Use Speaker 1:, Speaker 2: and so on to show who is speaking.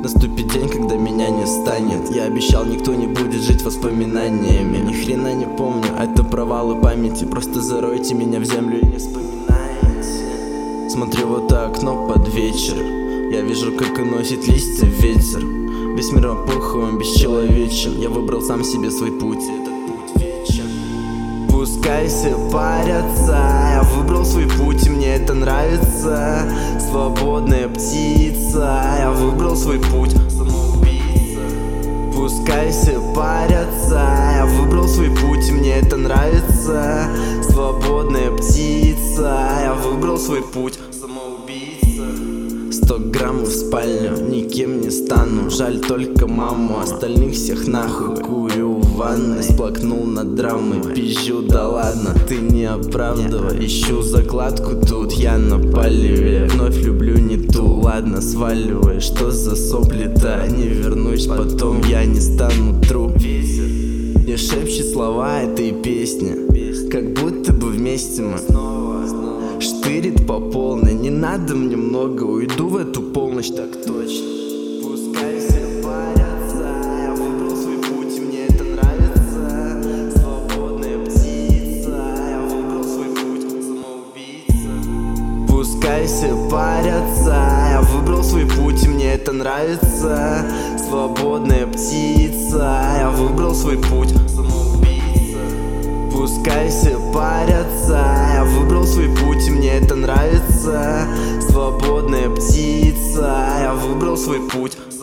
Speaker 1: Наступит день, когда меня не станет. Я обещал, никто не будет жить воспоминаниями. Ни хрена не помню, это провалы памяти. Просто заройте меня в землю и не вспоминайте. Смотрю в это окно под вечер, я вижу, как уносит листья ветер. Весь мир опуху, он бесчеловечен. Я выбрал сам себе свой путь, этот путь вечен. Пускай все парятся, я выбрал свой путь, и мне это нравится. Свободная птица, я выбрал свой путь, самоубийца. Пускай все парятся, я выбрал свой путь, и мне это нравится. Свободная птица, я выбрал свой путь, самоубийца. 100 граммов в спальню, никем не стану. Жаль только маму, остальных всех нахуй. Курю в ванной, сплакнул над драмой. Пизжу, да ладно, ты не оправдывай. Ищу закладку тут, я на палеве. Вновь люблю не ту, ладно, сваливай. Что за сопли-то, не вернусь потом. Я не стану тру. Не шепчет слова этой песни, как будто бы вместе мы. Штырит по полной, не надо мне много, уйду в эту полночь, так точно. Пускай все парятся, я выбрал свой путь, и мне это нравится. Свободная птица, я выбрал свой путь, самоубийца. Пускай все парятся, я выбрал свой путь, и мне это нравится. Свободная птица, я выбрал свой путь, самоубийца. Пускай все парятся, я выбрал свой путь, и мне это нравится. Свободная птица, я выбрал свой путь.